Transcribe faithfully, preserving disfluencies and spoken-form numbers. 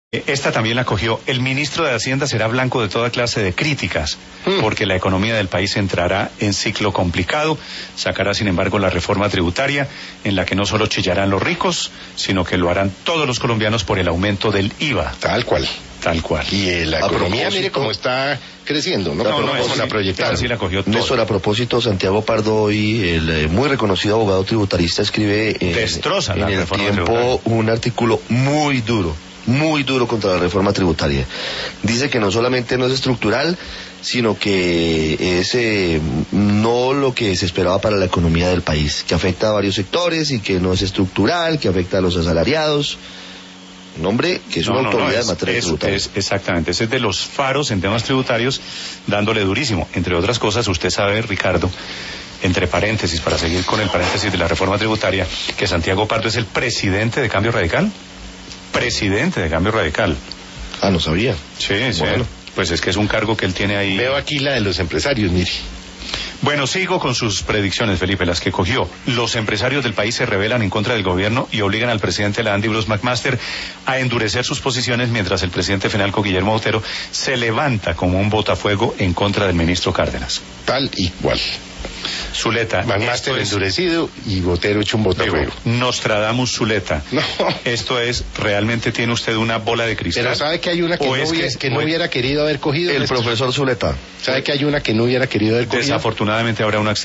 Esta también la cogió. El ministro de Hacienda será blanco de toda clase de críticas, mm. porque la economía del país entrará en ciclo complicado. Sacará, sin embargo, la reforma tributaria, en la que no solo chillarán los ricos, sino que lo harán todos los colombianos por el aumento del I V A. Tal cual. Tal cual. Y eh, la economía, mire cómo está creciendo, ¿no? No, no, no, la proyectada. Sí la cogió todo. Néstor, a propósito, Santiago Pardo hoy, el eh, muy reconocido abogado tributarista, escribe eh, Destroza en la el reforma Tiempo tributaria. Un artículo muy duro, muy duro contra la reforma tributaria. Dice que no solamente no es estructural, sino que es eh, no lo que se esperaba para la economía del país, que afecta a varios sectores y que no es estructural, que afecta a los asalariados. Un hombre que es no, una no, autoridad no, en materia es, tributaria. Es, exactamente, ese es de los faros en temas tributarios, dándole durísimo. Entre otras cosas, usted sabe, Ricardo, entre paréntesis, para seguir con el paréntesis de la reforma tributaria, que Santiago Pardo es el presidente de Cambio Radical. Presidente de Cambio Radical. Ah, no sabía. Sí, sí. Bueno. Pues es que es un cargo que él tiene ahí. Veo aquí la de los empresarios, mire. Bueno, sigo con sus predicciones, Felipe, las que cogió. Los empresarios del país se rebelan en contra del gobierno y obligan al presidente de la Andy, Bruce McMaster, a endurecer sus posiciones, mientras el presidente Fenalco, Guillermo Botero, se levanta como un botafuego en contra del ministro Cárdenas. Tal y cual. Zuleta. McMaster endurecido y Botero hecho un botafuego. Nostradamus Zuleta. No. Esto es, realmente tiene usted una bola de cristal. Pero sabe que hay una que, no hubiera, que, que no hubiera querido haber cogido. El profesor Zuleta. Sabe que hay una que no hubiera querido haber cogido. Desafortunadamente habrá una